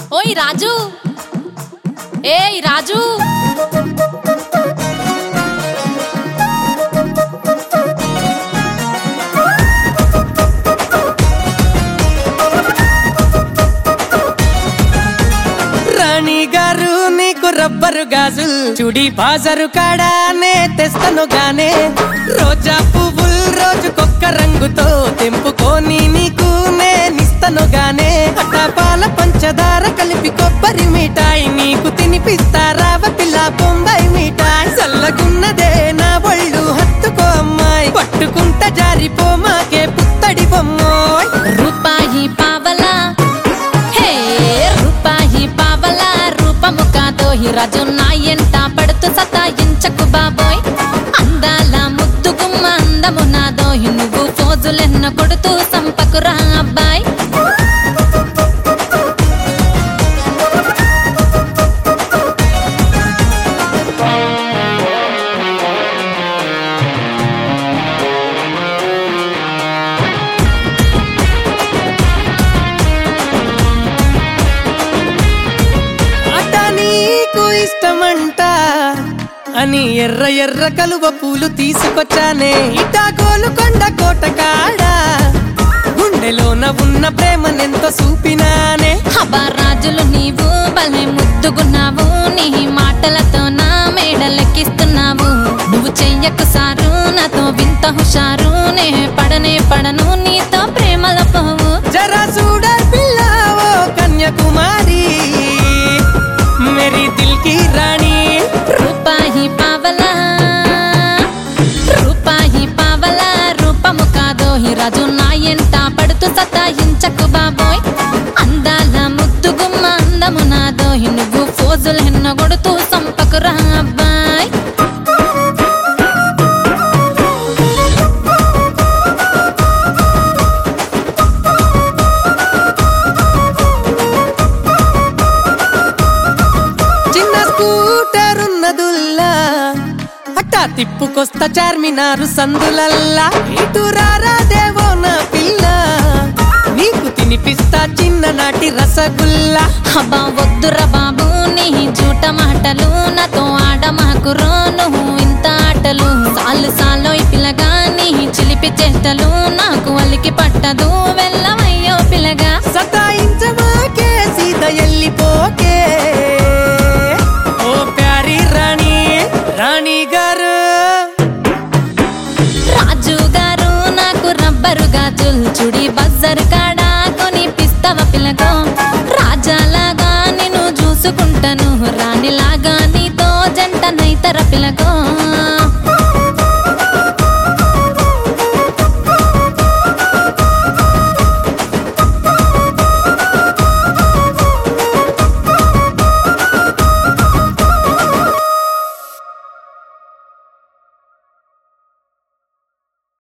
ఓయ్ రాజు, ఏయ్ రాజు, రాణి గారు నీకు రబ్బరు గాజులు చుడి బాజరు కాడానే తెస్తను గానే రోజా పువ్వులు రోజుకొక్క రంగుతో తెంపుకొని నీకు నేనిస్తను గానే పాల పంచదార కలిపి కొబ్బరి మిఠాయి నీకు తినిపిస్తారావ పిల్ల బొంబాయి మిఠాయి చల్లగున్నదే నా ఒళ్ళు హత్తుకో అమ్మాయి పట్టుకుంట జారిపో మాకే పుత్తడి బొమ్మోయ్ రూపాయి పావలా, హే రూపాయి పావలా, రూపము కాదోయి రాజు నా ఎంట పడుతూ సతాయించకు బాబోయ్. అందాల ముద్దు గుమ్మ అందము నాదోయి, నువ్వు ఫోజులెన్న కొడుతూ సంపకురా అబ్బాయ్. ఇష్టమంట అని ఎర్ర ఎర్ర కలువ పూలు తీసుకొచ్చానే ఇటాగోలు కొండ కోట కాడ గుండెలోన ఉన్న ప్రేమనెంతో చూపినానే. హబా రాజులు నీవు భలే ముద్దుగున్నావు, నీ మాటలతో నా మేడలెక్కిస్తున్నావు. నువ్వు చెయ్యకు సారు నాతో వింత హుషారు, నే పడను నీతో ప్రేమల పోవు. జరా చూడ పిల్ల ఓ కన్యాకుమారి మేరీ దిల్ కి రాణి. రూపాయి పావలా, రూపాయి పావలా, రూపము కాదోయి రాజు నా ఎంట పడుతూ సతాయించకు బాబోయ్. అందాల ముద్దు గుమ్మ అందము నాదోయి, నువ్వు ఫోజులెన్న కొడుతూ సంపకురా అబ్బాయ్. తిప్పుకొస్తా చార్మినారు సందులల్లా ఇటు రారా దేవో నా పిల్ల, నీకు తినిపిస్తా చిన్ననాటి రసగుల్లా. హబా వద్దురా బాబు నీ జూట మాటలు, నాతో ఆడమాకురో నువ్వు ఇంత ఆటలు. సాలు సాలోయ్ పిల్లగా నీ చిలిపి చేష్టలు, నాకు అలికి పట్టదు వెళ్ళవయ్యో పిల్లగా. సతాయించమాకే సీత ఎల్లిపోకే ఓ ప్యారీ రాణి. రాణి గారు, రాజు గారు నాకు రబ్బరు గాజులు చుడి బజారు కాడా కొనిపిస్తావ పిల్లగో. రాజాలాగా నిన్ను చూసుకుంటాను, రాణిలాగా నీతో జంట నైతర పిల్లగో.